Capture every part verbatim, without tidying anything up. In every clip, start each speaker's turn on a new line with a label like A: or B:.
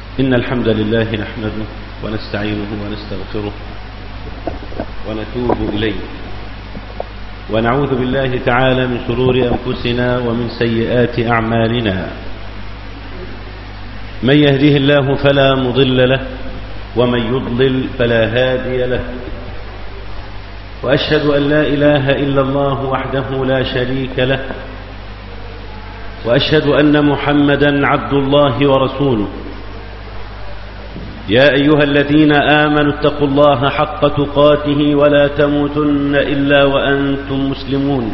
A: إن الحمد لله نحمده ونستعينه ونستغفره ونتوب إليه ونعوذ بالله تعالى من شرور أنفسنا ومن سيئات أعمالنا. من يهده الله فلا مضل له ومن يضلل فلا هادي له، وأشهد أن لا إله إلا الله وحده لا شريك له، وأشهد أن محمدا عبد الله ورسوله. يا أيها الذين آمنوا اتقوا الله حق تقاته ولا تموتن إلا وأنتم مسلمون.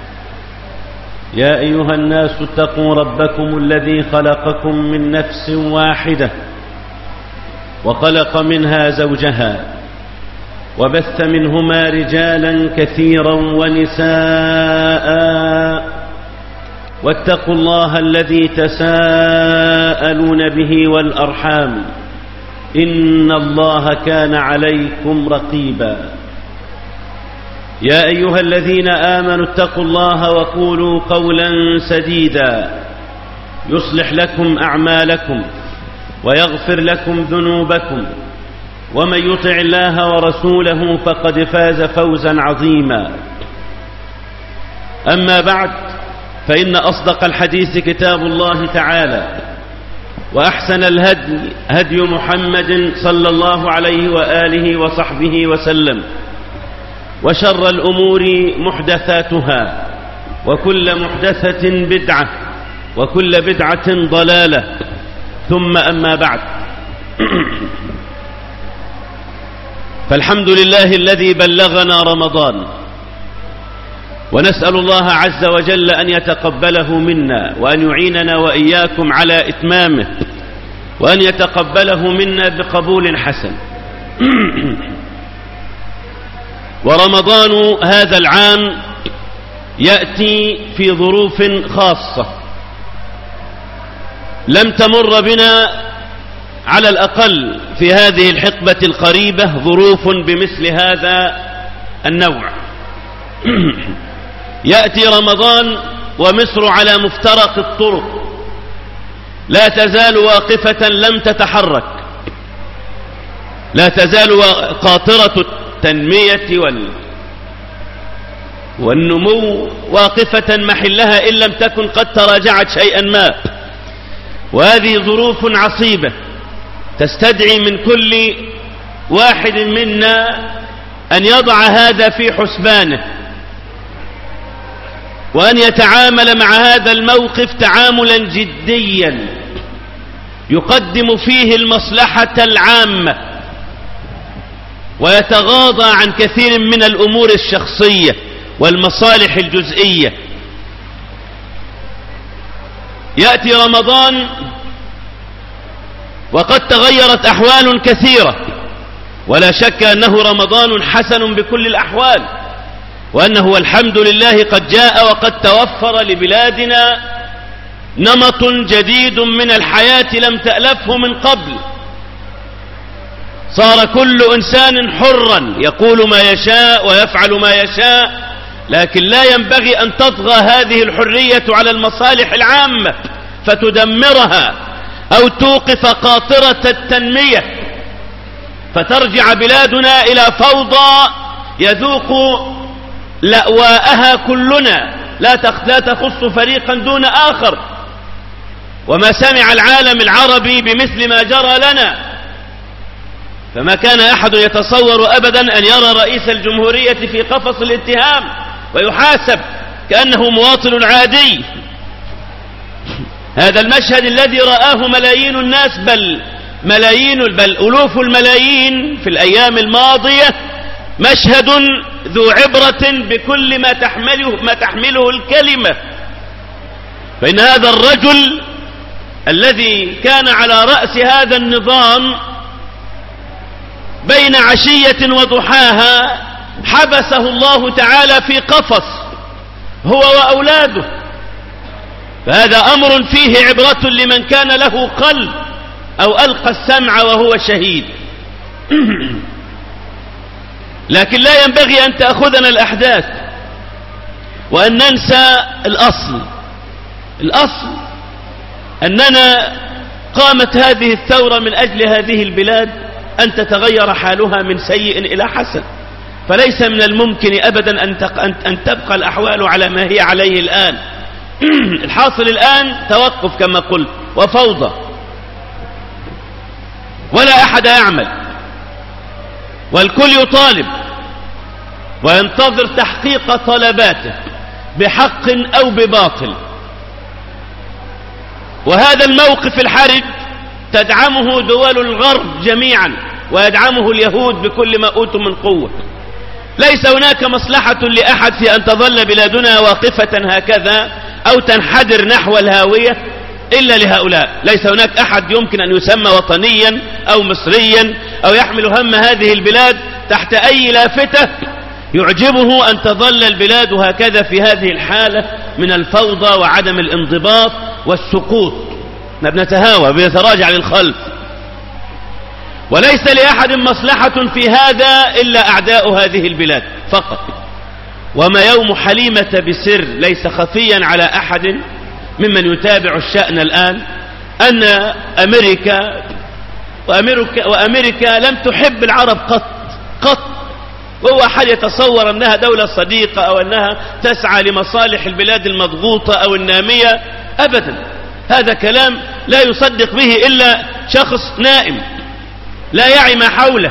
A: يا أيها الناس اتقوا ربكم الذي خلقكم من نفس واحدة وخلق منها زوجها وبث منهما رجالا كثيرا ونساء، واتقوا الله الذي تساءلون به والأرحام إن الله كان عليكم رقيبا. يا أيها الذين آمنوا اتقوا الله وقولوا قولا سديدا يصلح لكم أعمالكم ويغفر لكم ذنوبكم، ومن يطع الله ورسوله فقد فاز فوزا عظيما. أما بعد، فإن أصدق الحديث كتاب الله تعالى، وأحسن الهدي هدي محمد صلى الله عليه وآله وصحبه وسلم، وشر الأمور محدثاتها، وكل محدثة بدعة، وكل بدعة ضلالة، ثم أما بعد. فالحمد لله الذي بلغنا رمضان، ونسأل الله عز وجل أن يتقبله منا وأن يعيننا وإياكم على إتمامه، وأن يتقبله منا بقبول حسن. ورمضان هذا العام يأتي في ظروف خاصة لم تمر بنا على الأقل في هذه الحقبة القريبة ظروف بمثل هذا النوع. يأتي رمضان ومصر على مفترق الطرق، لا تزال واقفة لم تتحرك، لا تزال قاطرة التنمية وال والنمو واقفة محلها إن لم تكن قد تراجعت شيئا ما. وهذه ظروف عصيبة تستدعي من كل واحد منا أن يضع هذا في حسبانه، وأن يتعامل مع هذا الموقف تعاملا جديا يقدم فيه المصلحة العامة، ويتغاضى عن كثير من الأمور الشخصية والمصالح الجزئية. يأتي رمضان وقد تغيرت أحوال كثيرة، ولا شك أنه رمضان حسن بكل الأحوال، وأنه والحمد لله قد جاء وقد توفر لبلادنا نمط جديد من الحياة لم تألفه من قبل. صار كل إنسان حرا يقول ما يشاء ويفعل ما يشاء، لكن لا ينبغي أن تطغى هذه الحرية على المصالح العامة فتدمرها أو توقف قاطرة التنمية، فترجع بلادنا إلى فوضى يذوق لأواءها كلنا، لا تخص فريقا دون آخر. وما سمع العالم العربي بمثل ما جرى لنا، فما كان أحد يتصور أبدا أن يرى رئيس الجمهورية في قفص الاتهام ويحاسب كأنه مواطن عادي. هذا المشهد الذي رآه ملايين الناس، بل ملايين بل ألوف الملايين في الأيام الماضية، مشهد ذو عبرة بكل ما تحمله, ما تحمله الكلمة. فإن هذا الرجل الذي كان على رأس هذا النظام بين عشية وضحاها حبسه الله تعالى في قفص هو وأولاده. فهذا أمر فيه عبرة لمن كان له قلب أو ألقى السمع وهو شهيد. لكن لا ينبغي أن تأخذنا الأحداث وأن ننسى الأصل. الأصل أننا
B: قامت هذه الثورة من أجل هذه البلاد أن تتغير حالها من سيء إلى حسن، فليس من الممكن أبدا أن تبقى الأحوال على ما هي عليه الآن. الحاصل الآن توقف كما قلت وفوضى، ولا أحد يعمل، والكل يطالب وينتظر تحقيق طلباته بحق أو بباطل. وهذا الموقف الحرج تدعمه دول الغرب جميعا، ويدعمه اليهود بكل ما أوتوا من قوة. ليس هناك مصلحة لأحد في أن تظل بلادنا واقفة هكذا أو تنحدر نحو الهاوية إلا لهؤلاء. ليس هناك أحد يمكن أن يسمى وطنيا أو مصريا أو يحمل هم هذه البلاد تحت أي لافتة يعجبه أن تظل البلاد هكذا في هذه الحالة من الفوضى وعدم الانضباط والسقوط. نتهاوى بنتراجع للخلف، وليس لأحد مصلحة في هذا إلا أعداء هذه البلاد فقط. وما يوم حليمة بسر ليس خفيا على أحد ممن يتابع الشأن الآن أن أمريكا وأمريكا, وأمريكا لم تحب العرب قط قط وهو أحد يتصور أنها دولة صديقة أو أنها تسعى لمصالح البلاد المضغوطة أو النامية. أبدا، هذا كلام لا يصدق به إلا شخص نائم لا يعي ما حوله.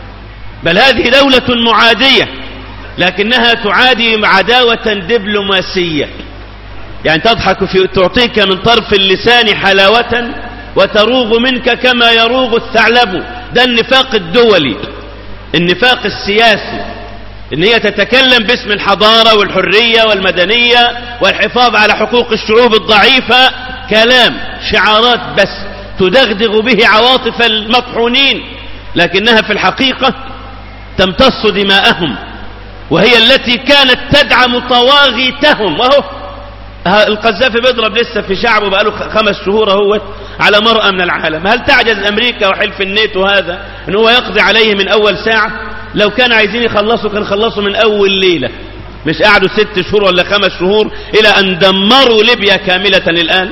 B: بل هذه دولة معادية، لكنها تعادي عداوة دبلوماسية، يعني تضحك في تعطيك من طرف اللسان حلاوة وتروغ منك كما يروغ الثعلب. ده النفاق الدولي، النفاق السياسي، ان هي تتكلم باسم الحضارة والحرية والمدنية والحفاظ على حقوق الشعوب الضعيفة، كلام شعارات بس تدغدغ به عواطف المطحونين، لكنها في الحقيقة تمتص دماءهم، وهي التي كانت تدعم طواغيتهم. وهو القذافي بيضرب لسه في شعبه بقاله خمس شهور اهوت على مرأى من العالم. هل تعجز أمريكا وحلف الناتو هذا ان هو يقضي عليه من أول ساعة؟ لو كان عايزين يخلصوا كان خلصوا من أول ليلة، مش قعدوا ست شهور ولا خمس شهور إلى أن دمروا ليبيا كاملة الآن.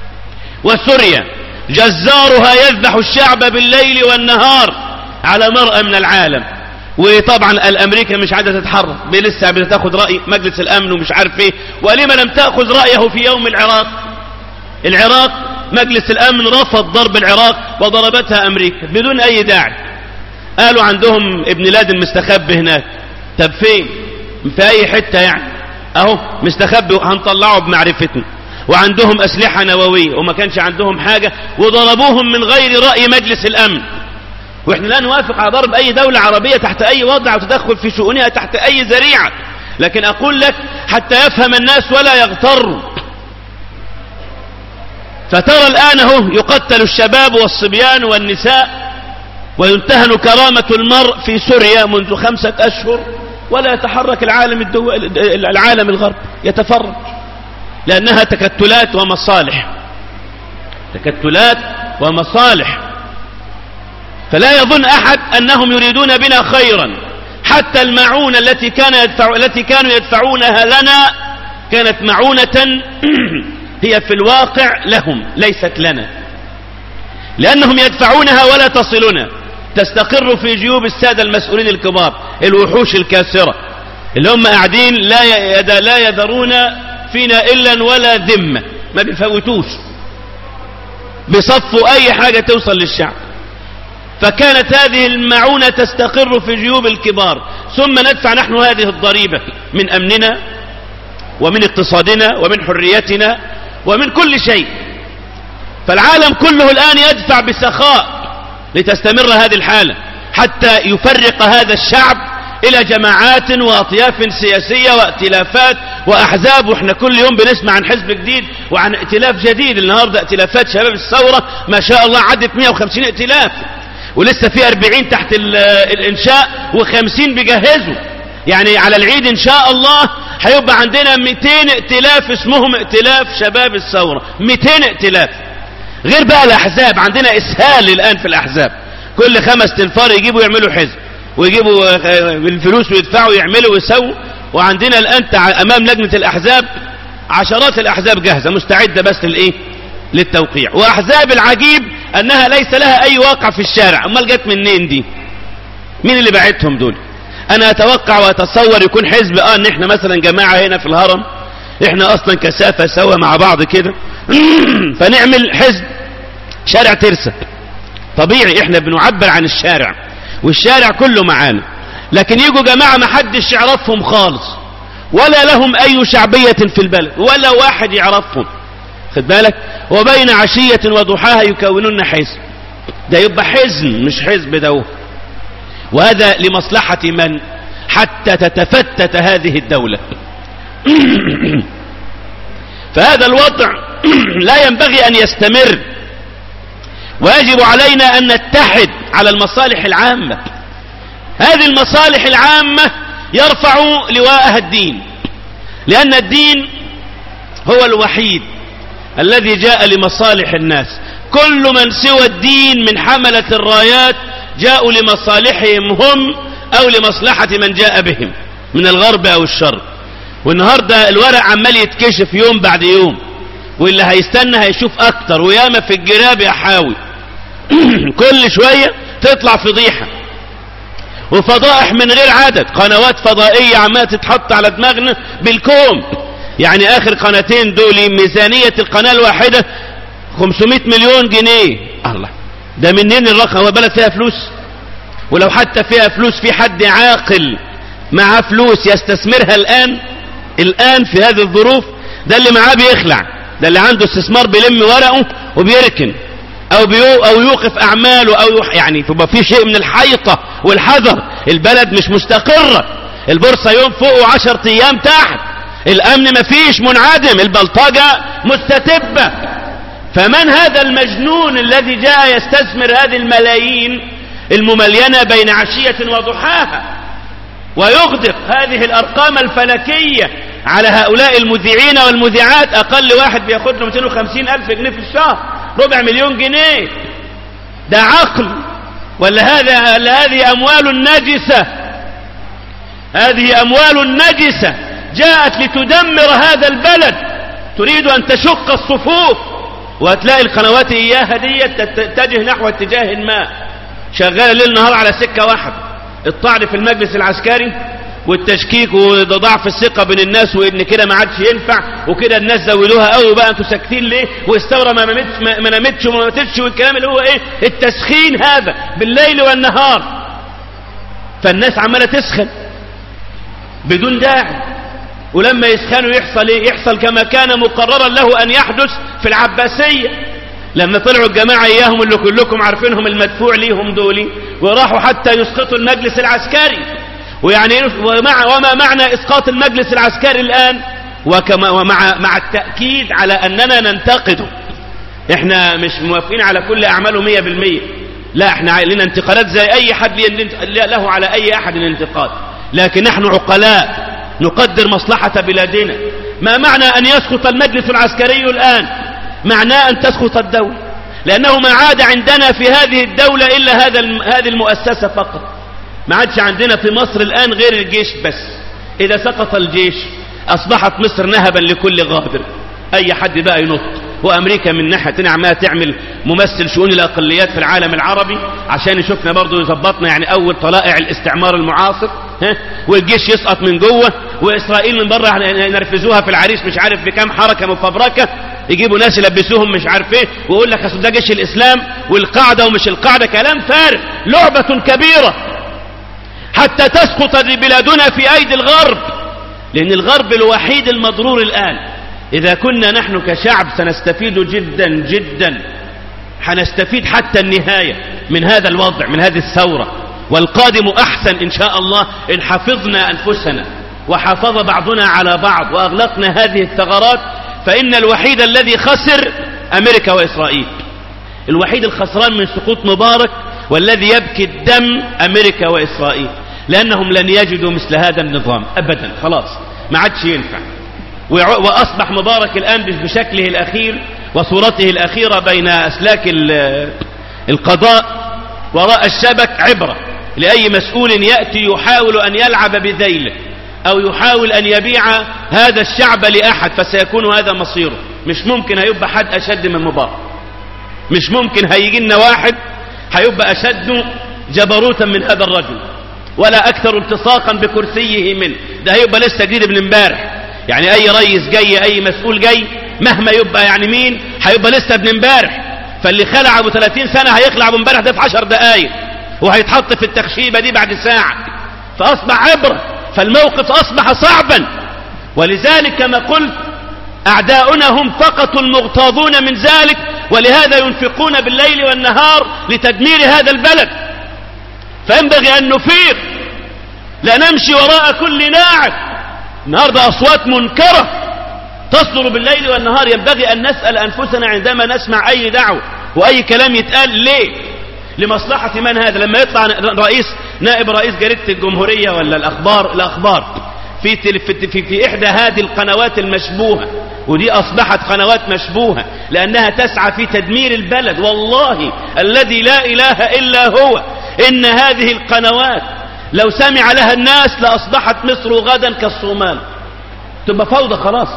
B: وسوريا جزارها يذبح الشعب بالليل والنهار على مرأى من العالم. وطبعا الأمريكا مش عادة تتحرك، لسه بتاخد رأي مجلس الأمن ومش عارف ايه. ولما لم تأخذ رأيه في يوم العراق؟ العراق مجلس الأمن رفض ضرب العراق وضربتها أمريكا بدون أي داعي. قالوا عندهم ابن لادن مستخبي هناك. طب فين؟ في أي حتة يعني، أهو مستخبي هنطلعه بمعرفتنا. وعندهم أسلحة نووية وما كانش عندهم حاجة وضربوهم من غير رأي مجلس الأمن. واحنا لا نوافق على ضرب أي دولة عربية تحت أي وضع وتدخل في شؤونها تحت أي ذريعة، لكن أقول لك حتى يفهم الناس ولا يغتروا. فترى الآن هو يقتل الشباب والصبيان والنساء وينتهن كرامة المرء في سوريا منذ خمسة أشهر، ولا يتحرك العالم الدول العالم الغرب يتفرج، لأنها تكتلات ومصالح، تكتلات ومصالح. فلا يظن أحد أنهم يريدون بنا خيرا. حتى المعونة التي كان يدفع التي كانوا يدفعونها لنا كانت معونة هي في الواقع لهم ليست لنا، لأنهم يدفعونها ولا تصلنا، تستقر في جيوب السادة المسؤولين الكبار الوحوش الكاسرة اللي هم قاعدين لا لا يذرون فينا إلا ولا ذمة، ما بيفوتوش، بيصفوا أي حاجة توصل للشعب. فكانت هذه المعونة تستقر في جيوب الكبار، ثم ندفع نحن هذه الضريبة من أمننا ومن اقتصادنا ومن حريتنا ومن كل شيء. فالعالم كله الآن يدفع بسخاء لتستمر هذه الحالة، حتى يفرق هذا الشعب إلى جماعات وأطياف سياسية وائتلافات وأحزاب. وإحنا كل يوم بنسمع عن حزب جديد وعن ائتلاف جديد. النهاردة ائتلافات شباب الثورة ما شاء الله عدت مئة وخمسين ائتلاف، ولسه في أربعين تحت الإنشاء وخمسين بيجهزوا. يعني على العيد إن شاء الله هيبقى عندنا مئتين ائتلاف اسمهم ائتلاف شباب الثورة، مئتين ائتلاف. غير بقى الأحزاب، عندنا إسهال الآن في الأحزاب، كل خمس تنفار يجيبوا يعملوا حزب ويجيبوا الفلوس ويدفعوا يعملوا ويسووا. وعندنا الآن أمام لجنة الأحزاب عشرات الأحزاب جاهزة مستعدة بس للإيه؟ للتوقيع. وأحزاب العجيب أنها ليس لها أي واقع في الشارع. أمال جت منين دي؟ مين اللي بعتهم دول؟ أنا أتوقع وأتصور يكون حزب آه إن إحنا مثلا جماعة هنا في الهرم، إحنا أصلا كثافة سوا مع بعض كده فنعمل حزب شارع ترسة. طبيعي إحنا بنعبر عن الشارع والشارع كله معانا، لكن يجوا جماعة ما حدش يعرفهم خالص ولا لهم أي شعبية في البلد ولا واحد يعرفهم، خد بالك، وبين عشية وضحاها يكونون حزب. ده يبقى حزب مش حزب ده، وهذا لمصلحة من؟ حتى تتفتت هذه الدولة. فهذا الوضع لا ينبغي أن يستمر، ويجب علينا أن نتحد على المصالح العامة. هذه المصالح العامة يرفع لواءها الدين، لأن الدين هو الوحيد الذي جاء لمصالح الناس. كل من سوى الدين من حملة الرايات جاءوا لمصالحهم هم أو لمصلحة من جاء بهم من الغرب أو الشرق. والنهاردة الورق عمال يتكشف يوم بعد يوم، واللي هيستنى هيشوف أكتر، وياما في الجراب يحاول كل شوية تطلع فضيحة وفضائح من غير عدد، قنوات فضائية عمالة تتحط على دماغنا بالكوم. يعني آخر قناتين دول ميزانية القناة الواحدة خمسمائة مليون جنيه. الله، ده منين الرقم؟ هو بلد فيها فلوس؟ ولو حتى فيها فلوس في حد عاقل معاه فلوس يستثمرها الآن الآن في هذه الظروف؟ ده اللي معاه بيخلع، ده اللي عنده استثمار بيلم ورقه وبيركن أو, بيو أو يوقف أعماله أو يوح يعني فيبقى في شيء من الحيطة والحذر. البلد مش مستقرة، البورصة يوم فوق وعشر أيام تحت، الأمن مفيش، منعدم، البلطجة مستتبة. فمن هذا المجنون الذي جاء يستثمر هذه الملايين المملينة بين عشية وضحاها ويغدق هذه الأرقام الفلكية على هؤلاء المذيعين والمذيعات؟ أقل واحد بياخد له مئتين وخمسين ألف جنيه في الشهر، ربع مليون جنيه. ده عقل ولا هذا هذه أموال نجسة؟ هذه أموال نجسة جاءت لتدمر هذا البلد، تريد أن تشق الصفوف. وهتلاقي القنوات إياها دي تتجه نحو اتجاه ما، شغالة ليل نهار على سكة واحد، الطعن في المجلس العسكري والتشكيك وضعف الثقة بين الناس، وإن كده ما عادش ينفع، وكده الناس زودوها قوي بقى، انتوا ساكتين ليه؟ والثورة ما نامتش ما نامتش وما ماتتش، والكلام اللي هو ايه؟ التسخين هذا بالليل والنهار. فالناس عمالة تسخن بدون داعي، ولما يسخنوا يحصل ايه؟ يحصل كما كان مقررا له ان يحدث في العباسية، لما طلعوا الجماعة اياهم اللي كلكم عارفينهم المدفوع ليهم دولي، وراحوا حتى يسقطوا المجلس العسكري. ويعني ومع وما معنى اسقاط المجلس العسكري الان؟ وكما ومع مع التأكيد على اننا ننتقده. احنا مش موافقين على كل اعماله مية بالمية، لا، احنا لنا انتقادات زي اي حد له على اي احد الانتقاد، لكن نحن عقلاء نقدر مصلحة بلادنا. ما معنى ان يسقط المجلس العسكري الان؟ معناه ان تسقط الدولة، لانه ما عاد عندنا في هذه الدولة الا هذا هذه المؤسسة فقط. ما عادش عندنا في مصر الان غير الجيش بس. اذا سقط الجيش اصبحت مصر نهبا لكل غادر، اي حد بقى ينط. وامريكا من ناحية عمالة تعمل ممثل شؤون الاقليات في العالم العربي عشان يشوفنا برضو يظبطنا، يعني اول طلائع الاستعمار المعاصر، ها؟ والجيش يسقط من جوه، واسرائيل من بره ينرفزوها في العريش مش عارف بكام حركة مفبركة، يجيبوا ناس يلبسوهم مش عارف ايه، ويقول لك اصل ده جيش الاسلام والقاعدة ومش القاعدة. كلام فارغ، لعبة كبيرة حتى تسقط بلادنا في ايدي الغرب، لان الغرب الوحيد المضرور الان. اذا كنا نحن كشعب سنستفيد جدا جدا، حنستفيد حتى النهاية من هذا الوضع، من هذه الثورة، والقادم احسن ان شاء الله ان حفظنا انفسنا وحافظ بعضنا على بعض واغلقنا هذه الثغرات. فان الوحيد الذي خسر امريكا واسرائيل، الوحيد الخسران من سقوط مبارك والذي يبكي الدم امريكا واسرائيل، لانهم لن يجدوا مثل هذا النظام ابدا، خلاص ما عادش ينفع. واصبح مبارك الان بشكله الاخير وصورته الاخيرة بين اسلاك القضاء وراء الشبك عبرة لأي مسؤول يأتي يحاول أن يلعب بذيله أو يحاول أن يبيع هذا الشعب لأحد، فسيكون هذا مصيره.
A: مش ممكن هيبقى حد أشد من مبارك، مش ممكن هيجي لنا واحد هيبقى أشد جبروتا من هذا الرجل ولا أكثر التصاقا بكرسيه منه. ده هيبقى لسه جديد من امبارح. يعني أي رئيس جاي أي مسؤول جاي مهما يبقى يعني مين هيبقى لسه ابن امبارح. فاللي خلع ابو ثلاثين سنة هيخلع ابو امبارح ده في عشر دقايق وهيتحط في التخشيبة دي بعد ساعة. فأصبح عبرة، فالموقف أصبح صعبا. ولذلك كما قلت أعداؤنا هم فقط المغتاظون من ذلك، ولهذا ينفقون بالليل والنهار لتدمير هذا البلد. فينبغي أن نفيق، لا نمشي وراء كل ناعم. النهارده أصوات منكرة تصدر بالليل والنهار. ينبغي أن نسأل أنفسنا عندما نسمع أي دعوة وأي كلام يتقال ليه؟ لمصلحة من هذا؟ لما يطلع رئيس نائب رئيس جريدة الجمهورية ولا الأخبار الأخبار في, في, في, في إحدى هذه القنوات المشبوهة، ودي أصبحت قنوات مشبوهة لأنها تسعى في تدمير البلد، والله الذي لا إله إلا هو إن هذه القنوات لو سمع لها الناس لأصبحت مصر غدا كالصومال، تبقى فوضى خلاص.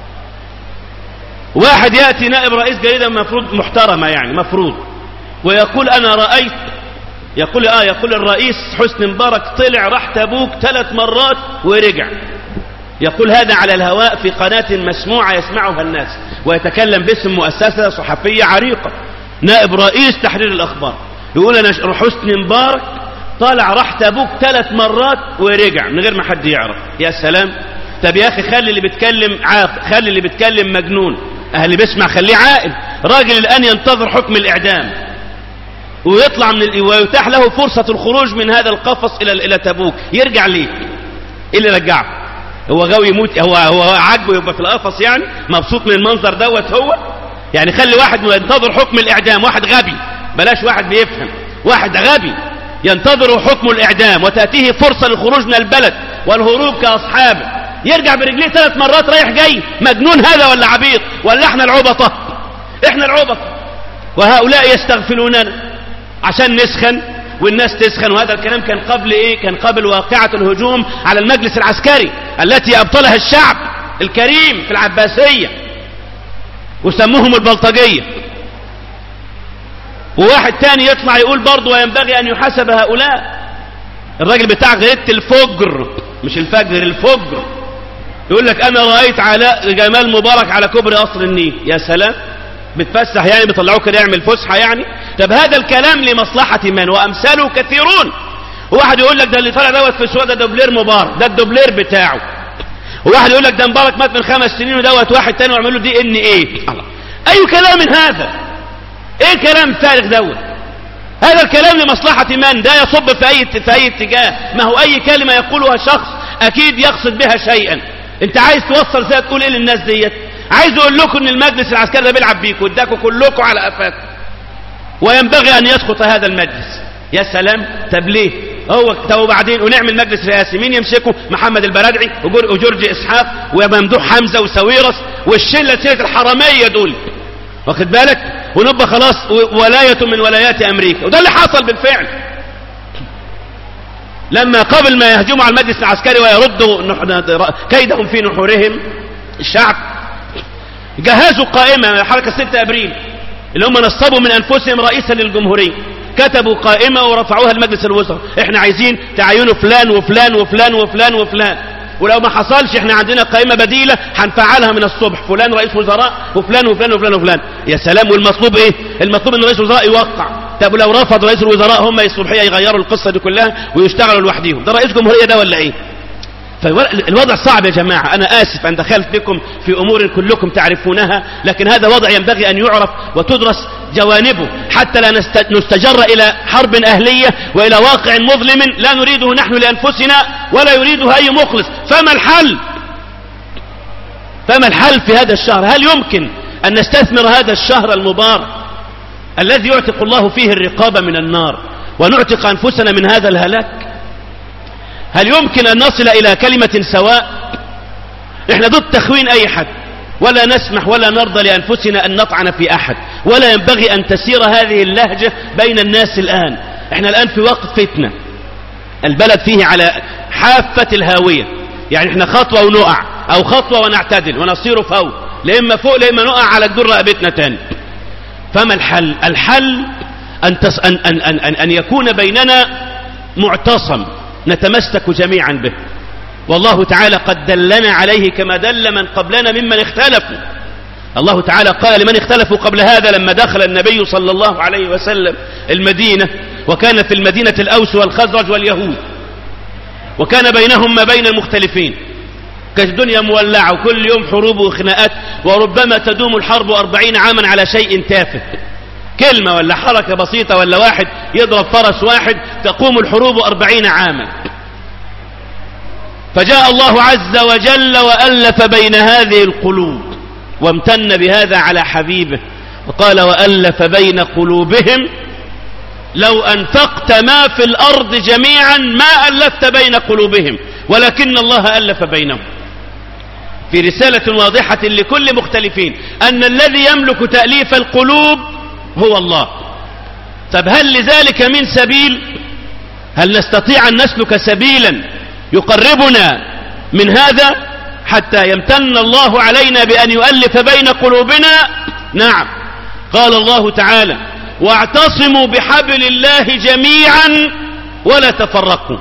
A: واحد يأتي نائب رئيس جريدة مفروض محترمة يعني مفروض ويقول أنا رأيت، يقول آه يقول الرئيس حسني مبارك طلع راح تبوك ثلاث مرات ورجع. يقول هذا على الهواء في قناة مسموعة يسمعها الناس، ويتكلم باسم مؤسسة صحفية عريقة، نائب رئيس تحرير الأخبار، يقول أنا حسني مبارك طلع راح تبوك ثلاث مرات ورجع من غير ما حد يعرف. يا سلام. طب يا أخي خلي اللي بيتكلم عاقل، خلي اللي بيتكلم مجنون، اللي بيسمع خليه عاقل. راجل الآن ينتظر حكم الإعدام ويطلع من ال... ويتاح له فرصة الخروج من هذا القفص إلى إلى تبوك، يرجع ليه؟ إيه اللي رجعه؟ هو غاوي يموت؟ هو هو عاجبه يبقى في القفص يعني؟ مبسوط من المنظر دوت هو؟ يعني خلي واحد ينتظر حكم الإعدام، واحد غبي، بلاش واحد بيفهم، واحد غبي ينتظر حكم الإعدام وتأتيه فرصة للخروج من البلد والهروب كأصحابه، يرجع برجليه ثلاث مرات رايح جاي. مجنون هذا ولا عبيط؟ ولا احنا العبطة؟ احنا العبطة. وهؤلاء يستغفلوننا عشان نسخن والناس تسخن. وهذا الكلام كان قبل ايه؟ كان قبل واقعة الهجوم على المجلس العسكري التي ابطلها الشعب الكريم في العباسية وسموهم البلطجية. وواحد تاني يطلع يقول برضه وينبغي ان يحاسب هؤلاء. الراجل بتاع جريدة الفجر، مش الفجر، الفجر، يقول لك انا رأيت علاء جمال مبارك على كوبري قصر النيل. يا سلام، بتفسح يعني؟ بيطلعوه كده يعمل فسحة يعني؟ طب هذا الكلام لمصلحة من؟ وامثاله كثيرون. واحد يقول لك ده اللي طالع دوت في السوق ده دوبلير مبارك، ده الدوبلير بتاعه. وواحد يقول لك ده مبارك مات من خمس سنين ودوت واحد تاني وعمل له دي ان ايه. الله، اي كلام من هذا؟ ايه كلام فارغ دوت؟ هذا الكلام لمصلحة من؟ ده يصب في اي في اي اتجاه. ما هو اي كلمة يقولها شخص اكيد يقصد بها شيئا. انت عايز توصل زي تقول ايه للناس ديت؟ عايز اقول لكم ان المجلس العسكري ده بيلعب بيكم واداكم كلكم على قفاكم، وينبغي ان يسقط هذا المجلس. يا سلام. طب ليه؟ هو طب وبعدين ونعمل مجلس رئاسي، مين يمسكه؟ محمد البرادعي وجورج اسحاق وممدوح حمزه وساويرس والشله سيره الحراميه دول، واخد بالك؟ ونبقى خلاص ولايه من ولايات امريكا. وده اللي حصل بالفعل لما قبل ما يهجموا على المجلس العسكري ويردوا كيدهم في نحورهم الشعب، جهزوا قائمة حركة ستة أبريل اللي هم نصبوا من أنفسهم رئيسا للجمهورية، كتبوا قائمة ورفعوها لمجلس الوزراء، احنا عايزين تعينوا فلان وفلان وفلان وفلان وفلان، ولو ما حصلش احنا عندنا قائمة بديلة هنفعلها من الصبح، فلان رئيس وزراء وفلان وفلان وفلان وفلان. يا سلام. والمطلوب ايه؟ المطلوب ان رئيس الوزراء يوقع. طب لو رفض رئيس الوزراء هم الصبحية يغيروا القصة دي كلها ويشتغلوا لوحديهم، ده رئيس جمهورية ده ولا ايه؟ فالوضع صعب يا جماعة. أنا آسف أن دخلت بكم في أمور كلكم تعرفونها، لكن هذا وضع ينبغي أن يعرف وتدرس جوانبه حتى لا نستجر إلى حرب أهلية وإلى واقع مظلم لا نريده نحن لأنفسنا ولا يريده أي مخلص. فما الحل؟ فما الحل في هذا الشهر؟ هل يمكن أن نستثمر هذا الشهر المبارك الذي يعتق الله فيه الرقاب من النار ونعتق أنفسنا من هذا الهلاك؟ هل يمكن أن نصل إلى كلمة سواء؟ إحنا ضد تخوين أي حد، ولا نسمح ولا نرضى لأنفسنا أن نطعن في أحد، ولا ينبغي أن تسير هذه اللهجة بين الناس الآن. إحنا الآن في وقت فتنة، البلد فيه على حافة الهاوية، يعني إحنا خطوة ونقع أو خطوة ونعتدل ونصير فوق
B: لإما فوق لإما نقع على جدور رقبتنا تاني. فما الحل؟ الحل أن, تس... أن... أن... أن... أن... أن يكون بيننا معتصم نتمسك جميعا به، والله تعالى قد دلنا عليه كما دل من قبلنا ممن اختلفوا. الله تعالى قال لمن اختلفوا قبل هذا لما دخل النبي صلى الله عليه وسلم المدينة، وكان في المدينة الأوس والخزرج واليهود، وكان بينهم ما بين المختلفين، كانت الدنيا مولعة وكل يوم حروب وخناقات، وربما تدوم الحرب أربعين عاما على شيء تافه، كلمة ولا حركة بسيطة ولا واحد يضرب فرس واحد تقوم الحروب أربعين عاما. فجاء الله عز وجل وألف بين هذه القلوب، وامتن بهذا على حبيبه وقال وألف بين قلوبهم لو أنفقت ما في الأرض جميعا ما ألفت بين قلوبهم ولكن الله ألف بينهم، في رسالة واضحة لكل مختلفين أن الذي يملك تأليف القلوب هو الله. طب هل لذلك من سبيل؟ هل نستطيع أن نسلك سبيلا يقربنا من هذا حتى يمتن الله علينا بأن يؤلف بين قلوبنا؟ نعم. قال الله تعالى واعتصموا بحبل الله جميعا ولا تفرقوا،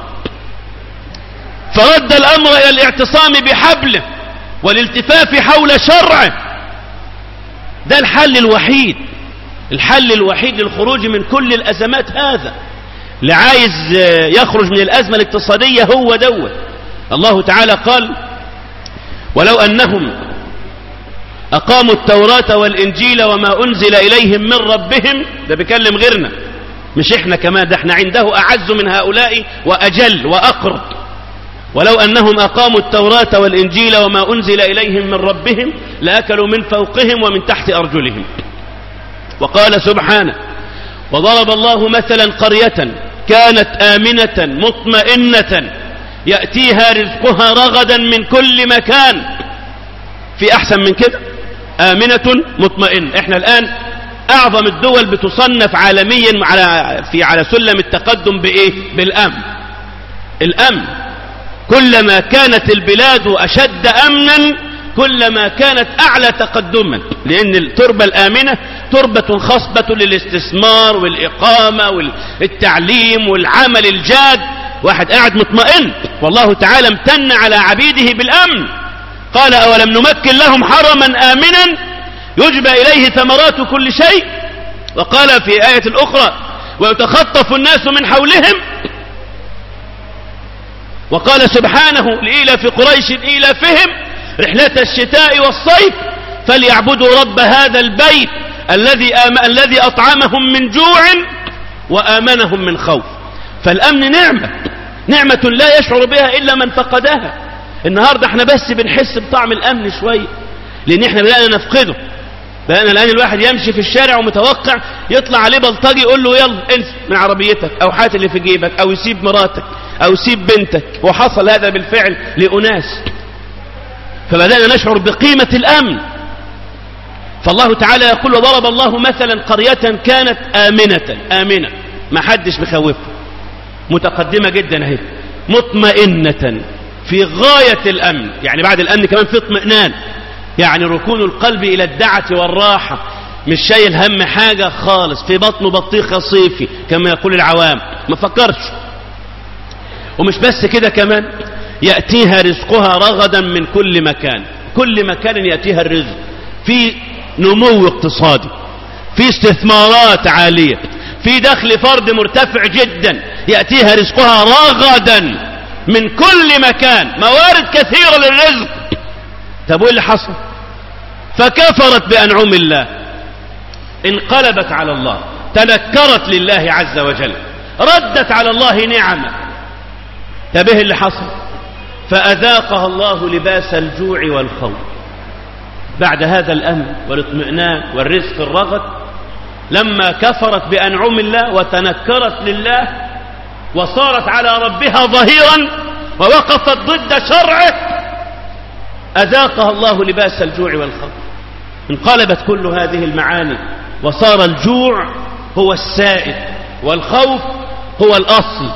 B: فرد الأمر إلى الاعتصام بحبله والالتفاف حول شرعه. ده الحل الوحيد، الحل الوحيد للخروج من كل الأزمات. هذا اللي عايز يخرج من الأزمة الاقتصادية هو دوت. الله تعالى قال ولو أنهم أقاموا التوراة والإنجيل وما أنزل إليهم من ربهم، ده بيكلم غيرنا مش إحنا كمان، ده إحنا عنده أعز من هؤلاء وأجل وأقرب. ولو أنهم أقاموا التوراة والإنجيل وما أنزل إليهم من ربهم لأكلوا من فوقهم ومن تحت أرجلهم. وقال سبحانه وضرب الله مثلا قرية كانت آمنة مطمئنة يأتيها رزقها رغدا من كل مكان. في أحسن من كده؟ آمنة مطمئن. احنا الآن أعظم الدول بتصنف عالميا على في على سلم التقدم بإيه؟ بالأمن. الأمن كلما كانت البلاد أشد أمنا كلما كانت أعلى تقدما، لأن التربة الآمنة تربة خصبة للاستثمار والإقامة والتعليم والعمل الجاد، واحد قاعد مطمئن. والله تعالى امتن على عبيده بالأمن، قال أولم نمكن لهم حرما آمنا يجبى إليه ثمرات كل شيء. وقال في آية الأخرى ويتخطف الناس من حولهم. وقال سبحانه لإيلاف قريش إيلافهم رحلة الشتاء والصيف فليعبدوا رب هذا البيت الذي آم... الذي أطعمهم من جوع وآمنهم من خوف. فالأمن نعمة، نعمة لا يشعر بها إلا من فقدها. النهاردة احنا بس بنحس بطعم الأمن شوية، لأن احنا بدأنا نفقده. بدأنا الآن الواحد يمشي في الشارع ومتوقع يطلع عليه بلطجي يقول له يلا انس من عربيتك أو حات اللي في جيبك أو يسيب مراتك أو يسيب بنتك. وحصل هذا بالفعل لأناس. فبدأنا نشعر بقيمة الأمن. فالله تعالى يقول وضرب الله مثلا قرية كانت آمنة آمنة ما حدش مخوفها، متقدمة جدا اهي، مطمئنة في غاية الأمن. يعني بعد الأمن كمان في اطمئنان، يعني ركون القلب إلى الدعة والراحة، مش شايل هم حاجة خالص، في بطنه بطيخة صيفي كما يقول العوام، ما فكرش. ومش بس كده كمان يأتيها رزقها رغدا من كل مكان، كل مكان يأتيها الرزق، في نمو اقتصادي، في استثمارات عالية، في دخل فرد مرتفع جدا، يأتيها رزقها رغدا من كل مكان، موارد كثيرة للرزق. طب وايه اللي حصل؟ فكفرت بأنعم الله، انقلبت على الله، تنكرت لله عز وجل، ردت على الله نعمه. طب ايه اللي حصل؟ فأذاقها الله لباس الجوع والخوف. بعد هذا الأمن والاطمئنان والرزق الرغد، لما كفرت بأنعم الله وتنكرت لله وصارت على ربها ظهيرا ووقفت ضد شرعه، أذاقها الله لباس الجوع والخوف. انقلبت كل هذه المعاني وصار الجوع هو السائد والخوف هو الأصل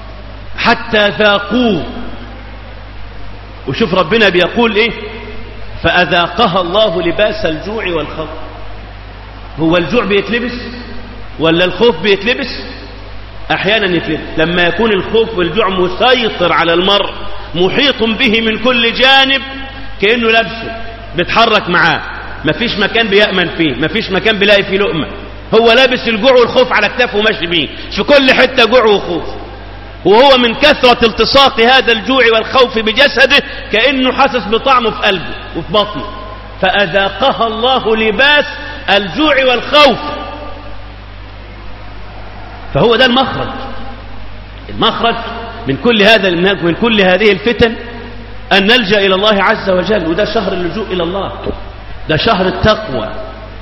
B: حتى ذاقوه. وشوف ربنا بيقول ايه؟ فأذاقها الله لباس الجوع والخوف. هو الجوع بيتلبس ولا الخوف بيتلبس؟ أحيانا يتلبس، لما يكون الخوف والجوع مسيطر على المرء محيط به من كل جانب كأنه لابسه بيتحرك معاه، مفيش مكان بيأمن فيه، مفيش مكان بيلاقي فيه لقمة، هو لابس الجوع والخوف على كتافه وماشي بيه في كل حتة جوع وخوف، وهو من كثرة التصاق هذا الجوع والخوف بجسده كأنه حاسس بطعمه في قلبه وفي بطنه. فأذاقها الله لباس الجوع والخوف. فهو ده المخرج، المخرج من كل هذا من كل هذه الفتن أن نلجأ إلى الله عز وجل. وده شهر اللجوء إلى الله، ده شهر التقوى.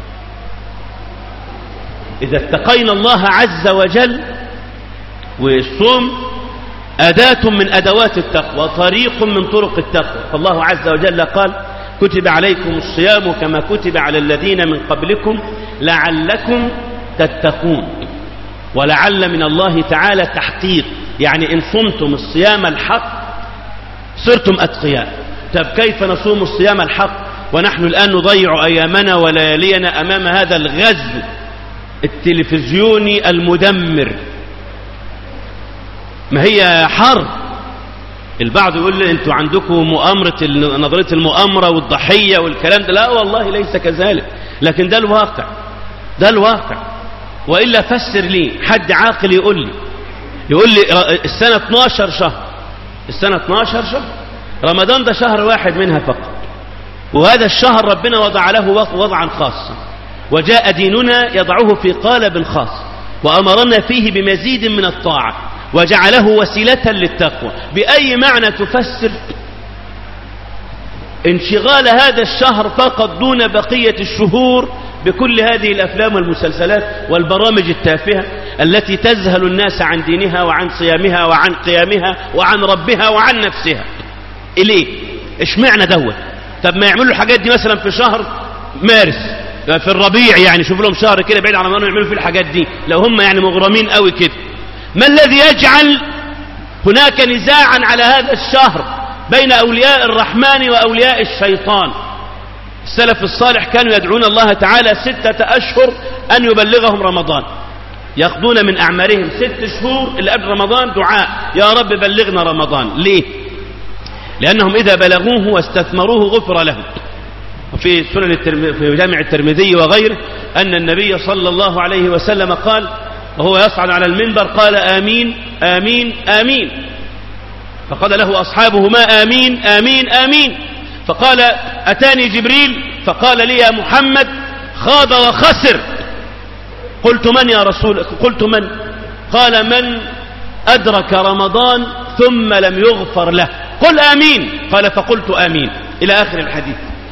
B: إذا اتقينا الله عز وجل، والصوم أداة من أدوات التقوى، طريق من طرق التقوى. فالله عز وجل قال: كتب عليكم الصيام كما كتب على الذين من قبلكم لعلكم تتقون. ولعل من الله تعالى تحقيق، يعني إن صمتم الصيام الحق صرتم أتقياء. طب كيف نصوم الصيام الحق ونحن الآن نضيع أيامنا وليالينا أمام هذا الغزو التلفزيوني المدمر؟ ما هي حرب. البعض يقول لي انتوا عندكم مؤامرة، نظرية المؤامرة والضحية والكلام ده. لا والله ليس كذلك، لكن ده الواقع، ده الواقع. وإلا فسر لي حد عاقل يقول لي يقول لي السنة اثناشر شهر، السنة اثناشر شهر، رمضان ده شهر واحد منها فقط، وهذا الشهر ربنا وضع له وضعا خاصا، وجاء ديننا يضعه في قالب خاص، وأمرنا فيه بمزيد من الطاعة، وجعله وسيلة للتقوى. بأي معنى تفسر انشغال هذا الشهر فقط دون بقية الشهور بكل هذه الأفلام والمسلسلات والبرامج التافهة التي تذهل الناس عن دينها وعن صيامها وعن قيامها وعن ربها وعن نفسها؟ إليه إيش معنى دوت؟ طب ما يعملوا الحاجات دي مثلا في شهر مارس، في الربيع، يعني شوف لهم شهر كده بعيد عن رمضان يعملوا فيه الحاجات دي لو هم يعني مغرمين قوي كده. ما الذي يجعل هناك نزاعا على هذا الشهر بين أولياء الرحمن وأولياء الشيطان؟ السلف الصالح كانوا يدعون الله تعالى ستة أشهر أن يبلغهم رمضان، يقضون من أعمارهم ست شهور اللي قبل رمضان دعاء: يا رب بلغنا رمضان. ليه؟ لأنهم إذا بلغوه واستثمروه غفر لهم. وفي سنن الترمذي في جامع الترمذي وغيره أن النبي صلى الله عليه وسلم قال وهو يصعد على المنبر، قال: آمين آمين آمين. فقال له أصحابه: ما آمين آمين آمين؟ فقال: أتاني جبريل فقال لي: يا محمد خاب وخسر. قلت: من يا رسول؟ قلت: من؟ قال: من أدرك رمضان ثم لم يغفر له. قل آمين. قال: فقلت آمين، إلى آخر الحديث.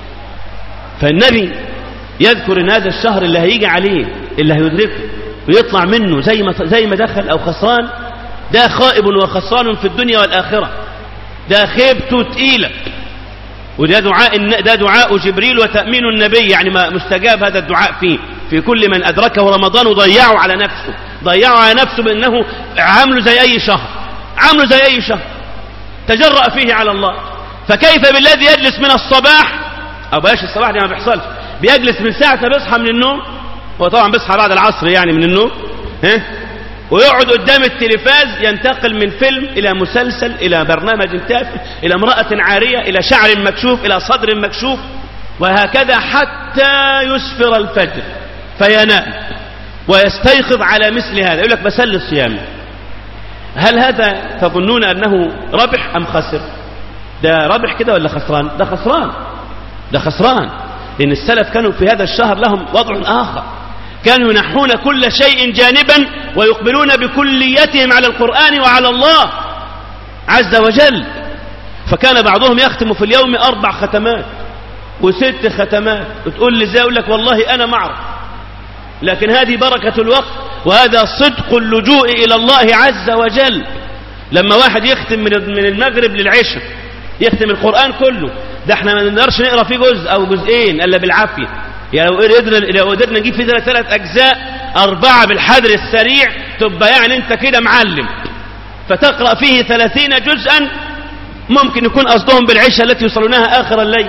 B: فالنبي يذكر ان هذا الشهر اللي هيجي عليه، اللي هيدركه ويطلع منه زي ما زي ما دخل او خسران، ده خائب وخسران في الدنيا والاخره، ده خيبته تقيله. وده دعاء ده دعاء جبريل وتأمين النبي، يعني ما مستجاب هذا الدعاء فيه في كل من أدركه رمضان وضيعه على نفسه، ضيعه على نفسه بأنه عامله زي أي شهر، عامله زي أي شهر تجرأ فيه على الله. فكيف بالذي يجلس من الصباح، أو بلاش الصباح دي ما بيحصلش، بيجلس من ساعة ما بيصحى من النوم، هو طبعا بيصحى بعد العصر يعني من النوم، ها، ويقعد قدام التلفاز، ينتقل من فيلم إلى مسلسل إلى برنامج تافه إلى امرأة عارية إلى شعر مكشوف إلى صدر مكشوف، وهكذا حتى يسفر الفجر فينام ويستيقظ على مثل هذا. يقول لك بسل الصيام. هل هذا تظنون أنه ربح أم خسر؟ ده ربح كده ولا خسران؟ ده خسران، ده خسران. لأن السلف كانوا في هذا الشهر لهم وضع آخر، كانوا ينحون كل شيء جانبا ويقبلون بكليتهم على القرآن وعلى الله عز وجل. فكان بعضهم يختم في اليوم أربع ختمات وست ختمات. وتقول لي زي، أقول لك والله أنا معرف، لكن هذه بركة الوقت، وهذا صدق اللجوء إلى الله عز وجل. لما واحد يختم من المغرب للعشاء يختم القرآن كله، ده احنا ما نقدرش نقرأ فيه جزء أو جزئين إلا بالعافية. يعني لو قدرنا لو قدرنا نجيب فيه ثلاث أجزاء، أربعة بالحذر السريع، تبقى يعني أنت كده معلم. فتقرأ فيه ثلاثين جزءا، ممكن يكون قصدهم بالعشاء التي يصلونها آخر الليل،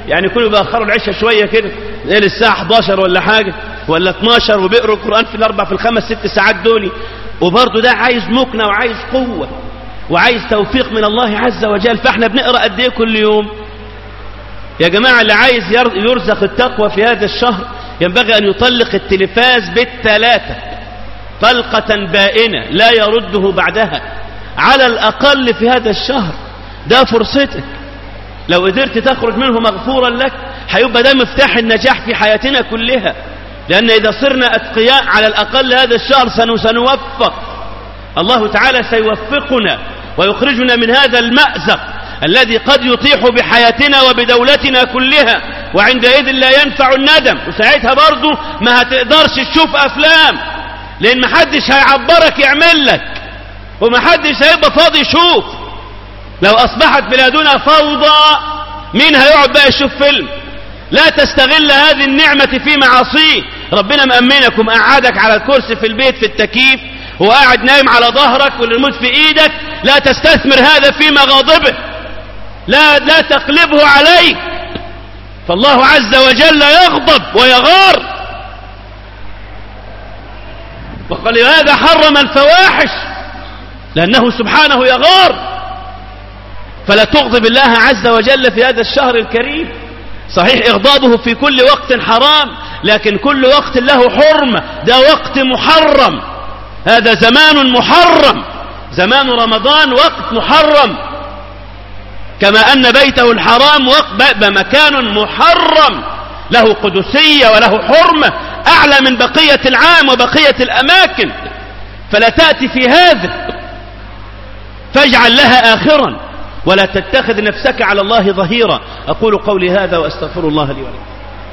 B: يعني يكونوا بيأخروا العشاء شوية كده زي الساعة احداشر ولا حاجة ولا اتناشر وبيقروا القرآن في الأربع في الخمس ست ساعات دول، وبرضه ده عايز مكنة وعايز قوة وعايز توفيق من الله عز وجل. فاحنا بنقرأ قد ايه كل يوم يا جماعة؟ اللي عايز يرزق التقوى في هذا الشهر ينبغي أن يطلق التلفاز بالثلاثة طلقة بائنة لا يرده بعدها على الأقل في هذا الشهر. ده فرصتك، لو قدرت تخرج منه مغفورا لك هيبقى ده مفتاح النجاح في حياتنا كلها، لأن إذا صرنا أتقياء على الأقل هذا الشهر سنوفق، الله تعالى سيوفقنا ويخرجنا من هذا المأزق الذي قد يطيح بحياتنا وبدولتنا كلها، وعندئذ لا ينفع الندم. وساعتها برضو ما هتقدرش تشوف أفلام، لأن محدش هيعبرك يعمل لك، ومحدش هيبقى فاضي يشوف. لو أصبحت بلادنا فوضى مين هيقعد بقى يشوف فيلم؟ لا تستغل هذه النعمة في معاصيه. ربنا مأمنك ومقعدك على الكرسي في البيت في التكييف وقاعد نايم على ظهرك والريموت في ايدك، لا تستثمر هذا في مغاضبه، لا لا تقلبه عليك، فالله عز وجل يغضب ويغار. وقال هذا حرم الفواحش لأنه سبحانه يغار. فلا تغضب الله عز وجل في هذا الشهر الكريم. صحيح إغضابه في كل وقت حرام، لكن كل وقت له حرمة. ده وقت محرم، هذا زمان محرم، زمان رمضان وقت محرم، كما أن بيته الحرام وقت مكان محرم له قدسية وله حرمة أعلى من بقية العام وبقية الأماكن. فلا تأتي في هذا، فاجعل لها آخرا ولا تتخذ نفسك على الله ظهيرا. أقول قولي هذا وأستغفر الله لي ولكم.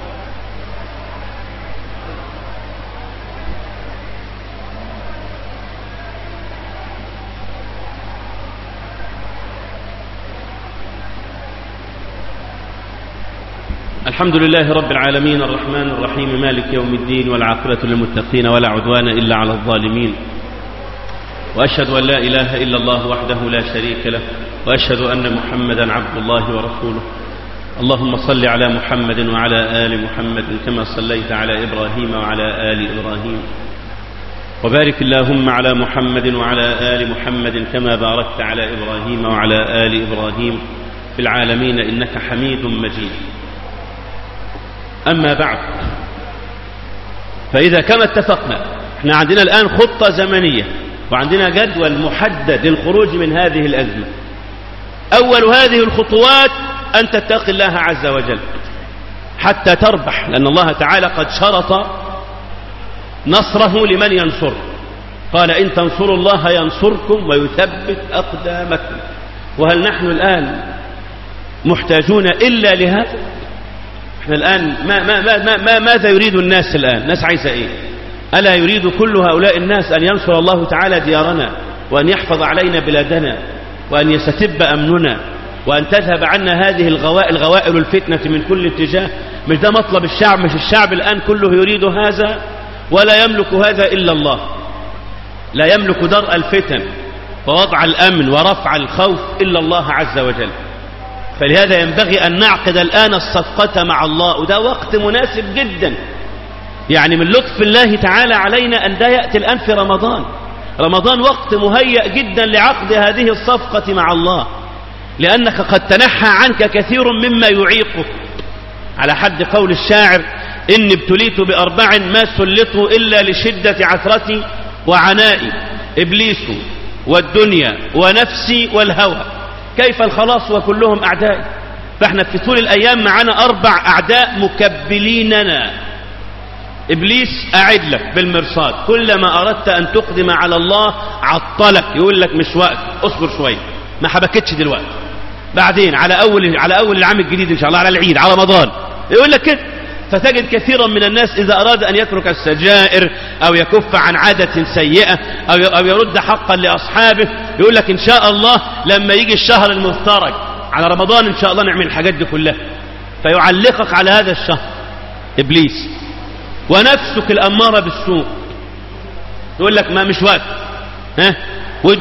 B: الحمد لله رب العالمين الرحمن الرحيم مالك يوم الدين والعاقبة للمتقين ولا عدوان إلا على الظالمين، وأشهد أن لا إله إلا الله وحده لا شريك له، وأشهد أن محمدا عبد الله ورسوله. اللهم صل على محمد وعلى آل محمد كما صليت على إبراهيم وعلى آل إبراهيم، وبارك اللهم على محمد وعلى آل محمد كما باركت على إبراهيم وعلى آل إبراهيم في العالمين إنك حميد مجيد. أما بعد، فإذا كما اتفقنا احنا عندنا الآن خطة زمنية وعندنا جدول محدد للخروج من هذه الأزمة. أول هذه الخطوات أن تتقي الله عز وجل حتى تربح، لأن الله تعالى قد شرط نصره لمن ينصر. قال إن تنصروا الله ينصركم ويثبت أقدامكم. وهل نحن الآن محتاجون إلا لهذا؟ احنا الآن ما ما ما ما ما ماذا يريد الناس الآن؟ الناس عايزة إيه؟ ألا يريد كل هؤلاء الناس أن ينصر الله تعالى ديارنا، وأن يحفظ علينا بلادنا، وأن يستتب أمننا، وأن تذهب عنا هذه الغوائل غوائل الفتنة من كل اتجاه؟ مش ده مطلب الشعب؟ مش الشعب الآن كله يريد هذا؟ ولا يملك هذا إلا الله. لا يملك درء الفتن ووضع الأمن ورفع الخوف إلا الله عز وجل. فلهذا ينبغي أن نعقد الآن الصفقة مع الله، وده وقت مناسب جدا. يعني من لطف الله تعالى علينا أن ده يأتي الآن في رمضان. رمضان وقت مهيأ جدا لعقد هذه الصفقة مع الله، لأنك قد تنحى عنك كثير مما يعيقك. على حد قول الشاعر: إني ابتليت بأربع ما سلطوا إلا لشدة عثرتي وعنائي، إبليس والدنيا ونفسي والهوى، كيف الخلاص وكلهم أعدائي. فاحنا في طول الأيام معنا أربع أعداء مكبليننا. إبليس أعد لك بالمرصاد، كلما أردت أن تقدم على الله عطلك، يقول لك مش وقت، اصبر شوية، ما حبكتش دلوقتي، بعدين على أول على أول العام الجديد إن شاء الله، على العيد، على رمضان، يقول لك كده. فتجد كثيرا من الناس إذا أراد أن يترك السجائر أو يكف عن عادة سيئة أو يرد حقا لأصحابه، يقول لك إن شاء الله لما يجي الشهر المفترج على رمضان إن شاء الله نعمل الحاجات دي كلها، فيعلقك على هذا الشهر إبليس. ونفسك الأمارة بالسوء يقول لك ما مش وقت، ها،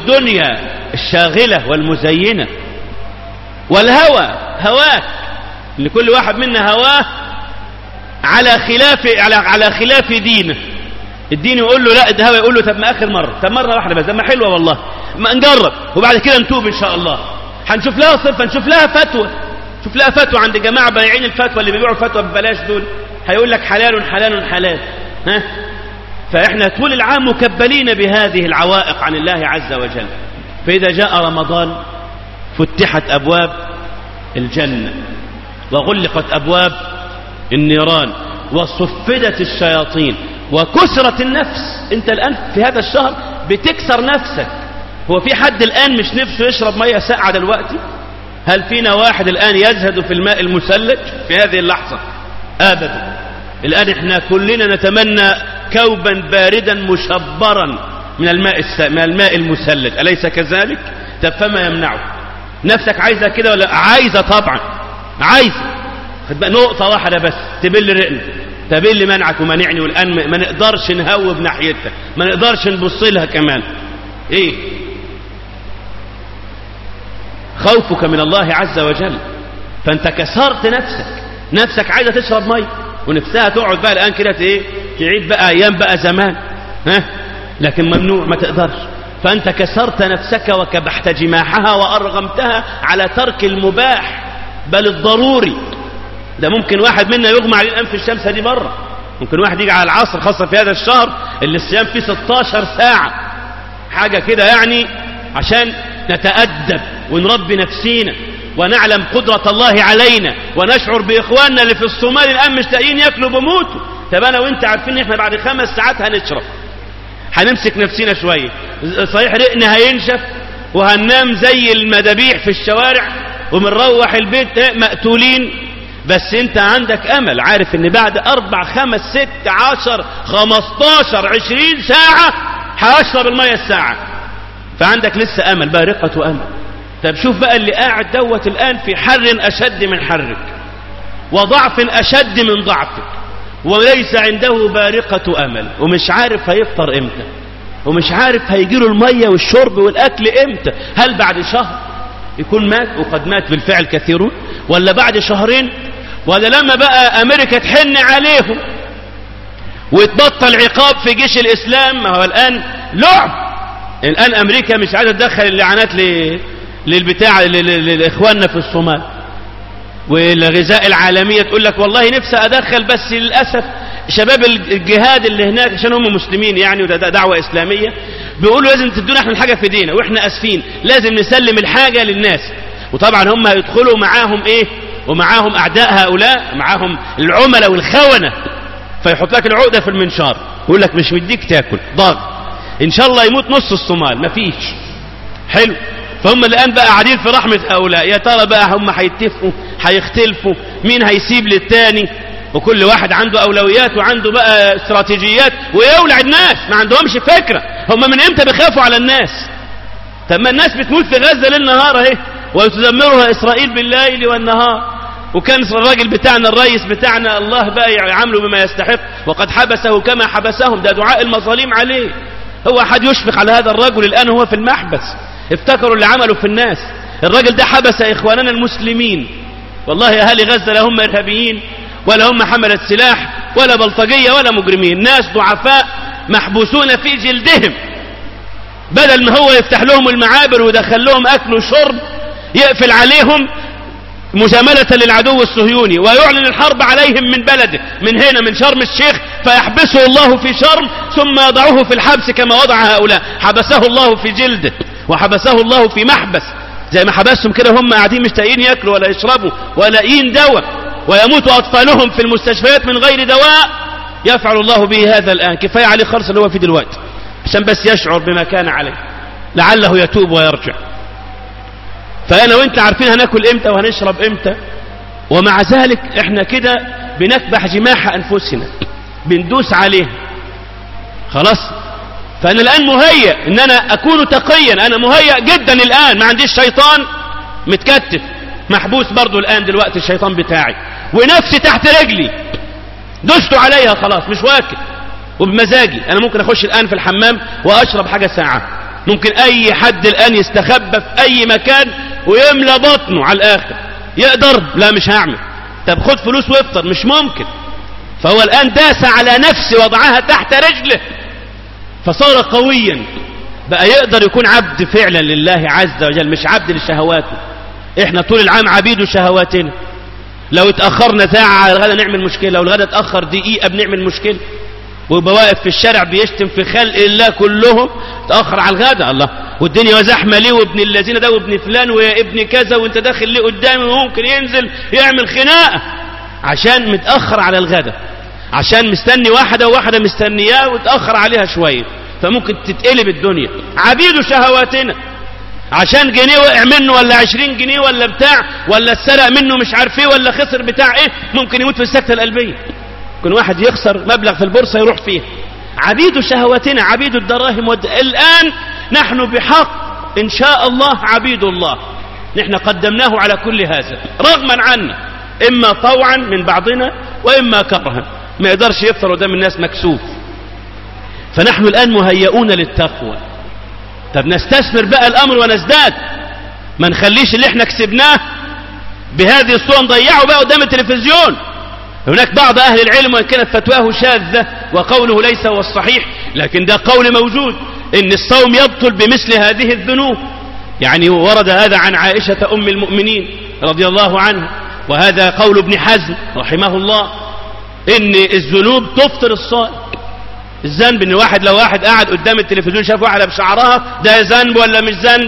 B: والدنيا الشاغلة والمزينة، والهوى هواك ان كل واحد منا هواه على خلاف على على خلاف دينه. الدين يقول له لا، الهوى يقول له طب ما اخر مره، طب مره واحده بس، ما حلوه والله، ما نجرب وبعد كده نتوب ان شاء الله. هنشوف لها صفه، نشوف لها فتوى، نشوف لها فتوى عند جماعه بايعين الفتوى اللي بيبيعوا الفتوى ببلاش دول، هيقول لك حلال حلال حلال. ها، فاحنا طول العام مكبلين بهذه العوائق عن الله عز وجل. فاذا جاء رمضان فتحت ابواب الجنه وغلقت ابواب النيران وصفدت الشياطين وكسرت النفس. انت الان في هذا الشهر بتكسر نفسك. هو في حد الان مش نفسه يشرب ميه ساقعه دلوقتي؟ هل فينا واحد الان يزهد في الماء المثلج في هذه اللحظه؟ ابدا. الان احنا كلنا نتمنى كوبا باردا مشبرا من الماء الس... من الماء المثلج، اليس كذلك؟ طب فما يمنعه؟ نفسك عايزه كده ولا عايزه؟ طبعا عايزه. خد بقى نقطه واحده بس تبل رقنا. طب ايه اللي منعك ومنعني والان ما نقدرش نهوب ناحيتها، ما نقدرش نبص لها كمان؟ ايه؟ خوفك من الله عز وجل. فانت كسرت نفسك، نفسك عايزه تشرب ميه ونفسها تقعد بقى الان كده ايه، تعيد بقى ايام بقى زمان، ها، لكن ممنوع، ما تقدرش. فانت كسرت نفسك وكبحت جماحها وارغمتها على ترك المباح بل الضروري. ده ممكن واحد منا يغمى عليه الان في الشمس دي بره، ممكن واحد يجي على العصر خاصه في هذا الشهر اللي الصيام فيه ستاشر ساعه، حاجه كده يعني، عشان نتأدب ونربي نفسينا ونعلم قدرة الله علينا ونشعر بإخواننا اللي في الصومال الآن مش لاقيين ياكلوا بموتوا. طب أنا وأنت عارفين إن إحنا بعد خمس ساعات هنشرب، هنمسك نفسنا شوية، صحيح رقنا هينشف وهننام زي المذابيح في الشوارع ومنروح البيت مقتولين، بس أنت عندك أمل، عارف إن بعد أربع خمس ست عشر خمستاشر عشرين ساعة هأشرب المية الساعة، فعندك لسه أمل، بارقة أمل. طب شوف بقى اللي قاعد دوت الآن في حر أشد من حرك وضعف أشد من ضعفك وليس عنده بارقة أمل، ومش عارف هيفطر إمتى، ومش عارف هيجيله المية والشرب والأكل إمتى. هل بعد شهر يكون مات وقد مات بالفعل كثيرون، ولا بعد شهرين، ولا لما بقى أمريكا تحن عليهم ويتبطل عقاب في جيش الإسلام؟ ما هو الآن لعب. الآن أمريكا مش عايزة تدخل اللعنات ل... للبتاع لإخواننا في الصومال، والغذاء العالمية تقول لك والله نفسي أدخل، بس للأسف شباب الجهاد اللي هناك عشان هم مسلمين يعني وده دعوة إسلامية بيقولوا لازم تدونا احنا الحاجة في دينا واحنا أسفين، لازم نسلم الحاجة للناس. وطبعا هم هيدخلوا معاهم ايه، ومعاهم أعداء هؤلاء، معاهم العملاء والخونة، فيحط لك العقدة في المنشار يقول لك مش مديك تاكل، ضاغط ان شاء الله يموت نص الصومال مفيش. حلو. فهم الآن بقى قاعدين في رحمة هؤلاء، يا ترى بقى هم هيتفقوا هيختلفوا، مين هيسيب للتاني، وكل واحد عنده أولويات وعنده بقى استراتيجيات ويولع الناس، ما عندهمش فكرة هم من امتى بيخافوا على الناس. طب ما الناس بتموت في غزة ليل نهار اهي، وتدمرها إسرائيل بالليل والنهار، وكان الراجل بتاعنا الرئيس بتاعنا الله بقى يعامله بما يستحق، وقد حبسه كما حبسهم، ده دعاء المظالم عليه. هو أحد يشفق على هذا الرجل الآن هو في المحبس؟ افتكروا اللي عملوا في الناس. الراجل ده حبس إخواننا المسلمين، والله أهالي غزة لا هم إرهابيين ولا هم حملة سلاح ولا بلطجية ولا مجرمين، ناس ضعفاء محبوسون في جلدهم، بدل ما هو يفتح لهم المعابر ويدخل لهم أكل وشرب يقفل عليهم مجاملة للعدو الصهيوني ويعلن الحرب عليهم من بلده، من هنا من شرم الشيخ، فيحبسه الله في شرم ثم يضعه في الحبس كما وضع هؤلاء. حبسه الله في جلده وحبسه الله في محبس، زي ما حبسهم كده هم قاعدين مش لاقيين ياكلوا ولا يشربوا ولا لاقيين دواء، ويموت أطفالهم في المستشفيات من غير دواء. يفعل الله به هذا الآن. كفاية عليه خالص اللي هو فيه دلوقتي عشان بس يشعر بما كان عليه، لعله يتوب ويرجع. فأنا وانت عارفين هناكل امتى وهنشرب امتى، ومع ذلك احنا كده بنكبح جماح أنفسنا، بندوس عليه خلاص. فأنا الآن مهيأ ان انا اكون تقيا، انا مهيأ جدا الآن، ما عنديش شيطان متكتف محبوس برضو الآن دلوقتي الشيطان بتاعي، ونفسي تحت رجلي دست عليها خلاص مش واكل وبمزاجي. انا ممكن اخش الآن في الحمام واشرب حاجة ساعة، ممكن اي حد الآن يستخبى في اي مكان ويملى بطنه على الاخر، يقدر؟ لا مش هعمل. طب خد فلوس وافطر، مش ممكن. فهو الآن داس على نفسه وضعها تحت رجله فصار قويا، بقى يقدر يكون عبد فعلا لله عز وجل، مش عبد لشهواته. احنا طول العام عبيد شهواتنا، لو اتأخرنا ساعة على الغدا نعمل مشكلة، لو الغدا اتأخر دقيقة بنعمل مشكلة، ويبقى واقف في الشارع بيشتم في خلق الله كلهم، اتأخر على الغدا، الله والدنيا زحمة ليه، وابن الذين ده وابن فلان وابن كذا، وانت داخل ليه قدامي، وممكن ينزل يعمل خناقة عشان متأخر على الغدا، عشان مستني واحدة وواحدة مستنياه وتأخر عليها شوية، فممكن تتقلب الدنيا. عبيد شهواتنا، عشان جنيه وقع منه ولا عشرين جنيه ولا بتاع، ولا اتسرق منه مش عارف ايه، ولا خسر بتاع ايه، ممكن يموت في السكتة القلبية. ممكن واحد يخسر مبلغ في البورصة يروح فيه. عبيد شهواتنا، عبيد الدراهم والد... الآن نحن بحق إن شاء الله عبيد الله، نحن قدمناه على كل هذا رغما عنا، إما طوعا من بعضنا وإما كرها، ما يقدرش يفطر قدام الناس مكسوف. فنحن الآن مهيئون للتقوى. طب نستثمر بقى الأمر ونزداد، ما نخليش اللي احنا كسبناه بهذه الصورة نضيعه بقى قدام التلفزيون. هناك بعض أهل العلم وإن كانت فتواه شاذة وقوله ليس هو الصحيح، لكن ده قول موجود إن الصوم يبطل بمثل هذه الذنوب. يعني ورد هذا عن عائشة أم المؤمنين رضي الله عنها، وهذا قول ابن حزم رحمه الله، إن الذنوب تفطر الصائم. الذنب إن واحد لو واحد قاعد قدام التلفزيون شاف واحدة بشعرها، ده ذنب ولا مش ذنب؟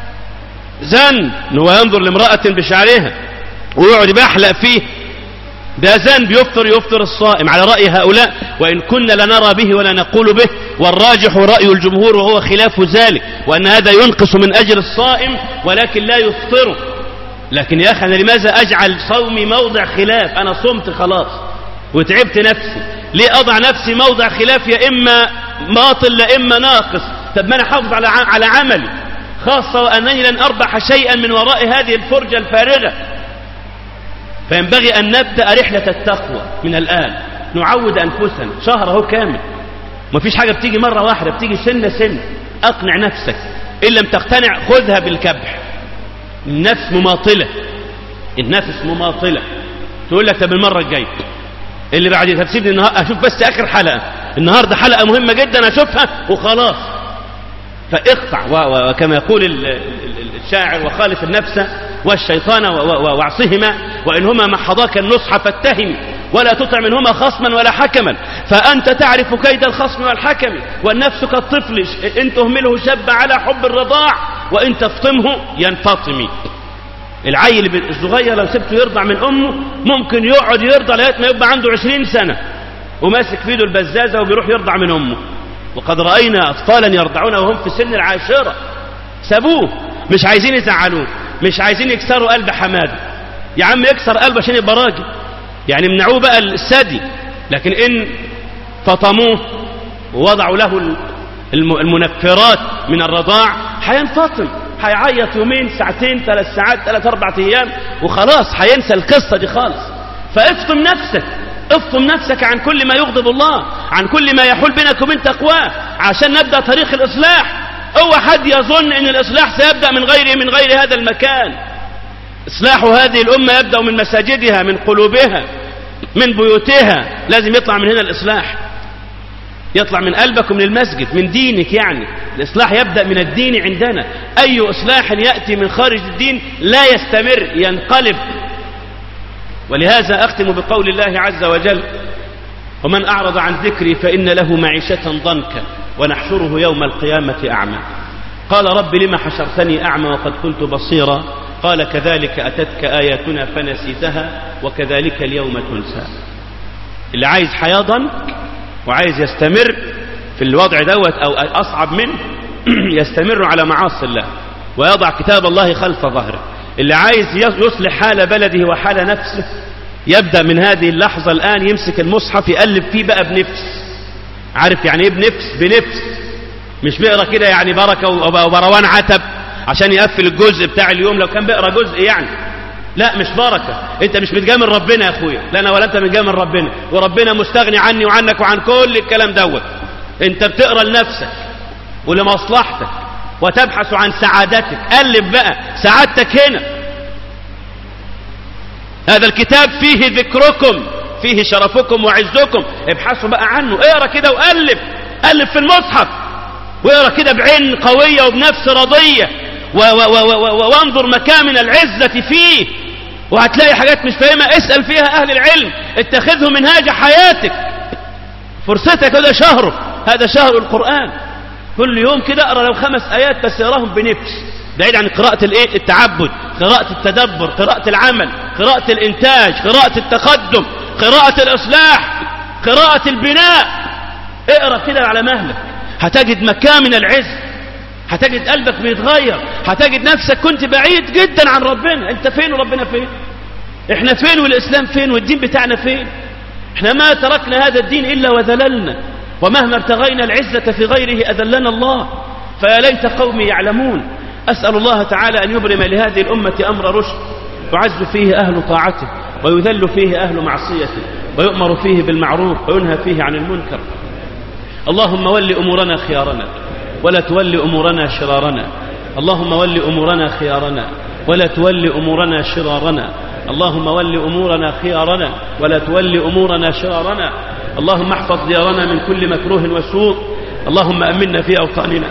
B: ذنب. إن هو ينظر لامرأة بشعرها ويقعد يحلق فيه، ده ذنب يفطر يفطر الصائم على رأي هؤلاء، وإن كنا لنرى به ولا نقول به، والراجح رأي الجمهور وهو خلاف ذلك، وأن هذا ينقص من أجر الصائم ولكن لا يفطره. لكن يا أخي أنا لماذا أجعل صومي موضع خلاف؟ أنا صمت خلاص وتعبت نفسي، ليه أضع نفسي موضع خلاف يا إما باطل لا إما ناقص؟ طب ما أنا حافظ على على عملي، خاصة وأنني لن أربح شيئا من وراء هذه الفرجة الفارغة. فينبغي أن نبدأ رحلة التقوى من الآن، نعود أنفسنا شهر هو كامل، ما فيش حاجة بتيجي مرة واحدة، بتيجي سنة سنة. أقنع نفسك، إن لم تقتنع خذها بالكبح. النفس مماطلة، النفس مماطلة، تقول لك طب المرة الجاية اللي بعد تفسير النهار أشوف بس آخر حلقة، النهاردة حلقة مهمة جدا أشوفها وخلاص. فاقطع، وكما يقول الشاعر وخالف النفس والشيطان واعصهما، وإنهما محضاك النصح فاتهم، ولا تطع منهما خصما ولا حكما، فأنت تعرف كيد الخصم والحكم، والنفس كالطفل إن تهمله شب على حب الرضاع، وإن تفطمه ينفطم. العيل الصغير لو سبته يرضع من أمه ممكن يقعد يرضع لغاية ما يبقى عنده عشرين سنة وماسك في يده البزازة وبيروح يرضع من أمه. وقد رأينا أطفالا يرضعون وهم في سن العاشرة، سابوه، مش عايزين يزعلوه، مش عايزين يكسروا قلب حماده. يا عم يكسر قلبه عشان يبقى راجل، يعني منعوه بقى الثدي، لكن إن فطموه ووضعوا له المنفرات من الرضاع هينفطم، هيعيط يومين ساعتين ثلاث ساعات ثلاث أربع أيام وخلاص هينسى القصة دي خالص. فافطم نفسك، افطم نفسك عن كل ما يغضب الله، عن كل ما يحول بينك وبين تقواه، عشان نبدأ طريق الإصلاح. أو حد يظن أن الإصلاح سيبدأ من غير من غير هذا المكان. إصلاح هذه الأمة يبدأ من مساجدها، من قلوبها، من بيوتها. لازم يطلع من هنا الإصلاح، يطلع من قلبك ومن المسجد، من دينك. يعني الإصلاح يبدأ من الدين عندنا. أي إصلاح يأتي من خارج الدين لا يستمر، ينقلب. ولهذا أختم بقول الله عز وجل: ومن أعرض عن ذكري فإن له معيشة ضنكا ونحشره يوم القيامة أعمى. قال رب لما حشرتني أعمى وقد كنت بصيرا؟ قال كذلك أتتك آياتنا فنسيتها وكذلك اليوم تنسى. اللي عايز حياة ضنك وعايز يستمر في الوضع دوت أو أصعب منه يستمر على معاصي الله ويضع كتاب الله خلف ظهره. اللي عايز يصلح حال بلده وحال نفسه يبدأ من هذه اللحظة الآن، يمسك المصحف يقلب فيه بقى بنفس. عارف يعني ايه بنفس؟ بنفس، مش بيقرأ كده يعني بركة وبروان عتب عشان يقفل الجزء بتاع اليوم لو كان بيقرأ جزء يعني. لا، مش بركة. انت مش متجامل ربنا يا اخويا، لا انا ولا انت متجامل ربنا، وربنا مستغني عني وعنك وعن كل الكلام دوت. انت بتقرأ لنفسك ولمصلحتك وتبحث عن سعادتك. قلب بقى سعادتك هنا، هذا الكتاب فيه ذكركم، فيه شرفكم وعزكم. ابحثوا بقى عنه، اقرا كده وقلب قلب في المصحف، واقرا كده بعين قوية وبنفس رضية، وانظر مكامن العزة فيه، وهتلاقي حاجات مش فاهمة اسأل فيها أهل العلم، اتخذه منهاج حياتك. فرصتك هذا شهره، هذا شهر القرآن. كل يوم كده اقرا لو خمس آيات بس اقراهم بنفس، بعيد عن قراءة الايه التعبد، قراءة التدبر، قراءة العمل، قراءة الإنتاج، قراءة التقدم، قراءة الإصلاح، قراءة البناء. اقرا كده على مهلك، هتجد مكامن العز، هتجد قلبك بيتغير، هتجد نفسك كنت بعيد جدا عن ربنا. انت فين وربنا فين؟ احنا فين والإسلام فين والدين بتاعنا فين؟ احنا ما تركنا هذا الدين إلا وذللنا، ومهما ابتغينا العزة في غيره أذلنا الله. فيا ليت قومي يعلمون. أسأل الله تعالى أن يبرم لهذه الأمة أمر رشد، يعز فيه أهل طاعته، ويذل فيه أهل معصيته، ويؤمر فيه بالمعروف، وينهى فيه عن المنكر. اللهم ول أمورنا خيارنا، ولا تول أمورنا شرارنا. اللهم ول أمورنا خيارنا، ولا تول أمورنا شرارنا. اللهم ول أمورنا خيارنا، ولا تول أمورنا شرارنا. اللهم احفظ ديارنا من كل مكروه وسوء. اللهم أمنا في أوطاننا.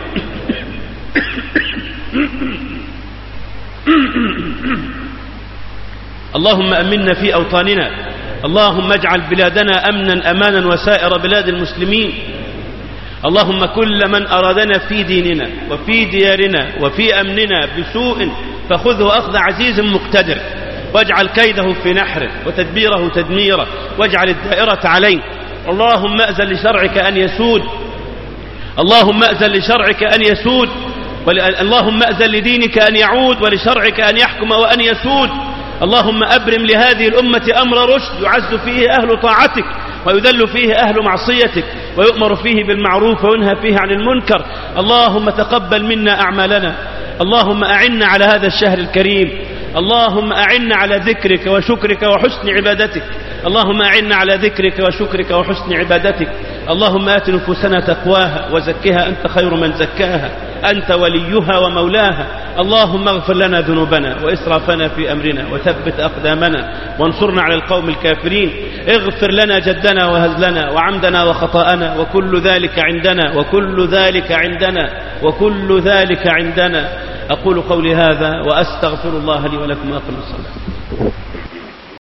B: اللهم أمنا في أوطاننا. اللهم اجعل بلادنا أمنا أمانا وسائر بلاد المسلمين. اللهم كل من أرادنا في ديننا وفي ديارنا وفي أمننا بسوء فخذه أخذ عزيز مقتدر، واجعل كيده في نحره وتدبيره تدميره، واجعل الدائرة عليه. اللهم أذن لشرعك أن يسود، اللهم أذن لشرعك أن يسود، اللهم أذن لدينك أن يعود، ولشرعك أن يحكم وأن يسود. اللهم أبرم لهذه الأمة أمر رشد، يعز فيه أهل طاعتك، ويذل فيه أهل معصيتك، ويؤمر فيه بالمعروف، وينهى فيه عن المنكر. اللهم تقبل منا أعمالنا. اللهم أعنا على هذا الشهر الكريم. اللهم أعنا على ذكرك وشكرك وحسن عبادتك. اللهم أعنا على ذكرك وشكرك وحسن عبادتك. اللهم آت نفوسنا تقواها وزكها أنت خير من زكاها، أنت وليها ومولاها. اللهم اغفر لنا ذنوبنا وإسرافنا في أمرنا، وثبت أقدامنا، وانصرنا على القوم الكافرين. اغفر لنا جدنا وهزلنا وعمدنا وخطأنا، وكل ذلك عندنا، وكل ذلك عندنا، وكل ذلك عندنا. أقول قولي هذا وأستغفر الله لي ولكم وأقم الصلاة.